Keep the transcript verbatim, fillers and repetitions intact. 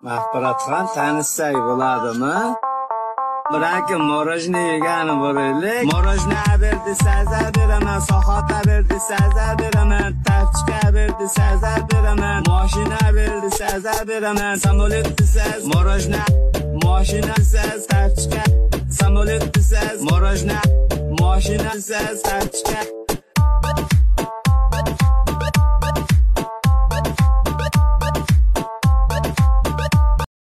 Mahfiratxon tanishsak bo'ladimi? Biroki morojni yegani bo'laylik. Morojni ber desangiz beraman, soxota ber desangiz beraman, tachka ber desangiz beraman, mashina ber desangiz beraman, samolyot desangiz morojni, mashina desangiz tachka, samolyot desangiz morojni, mashina desangiz tachka.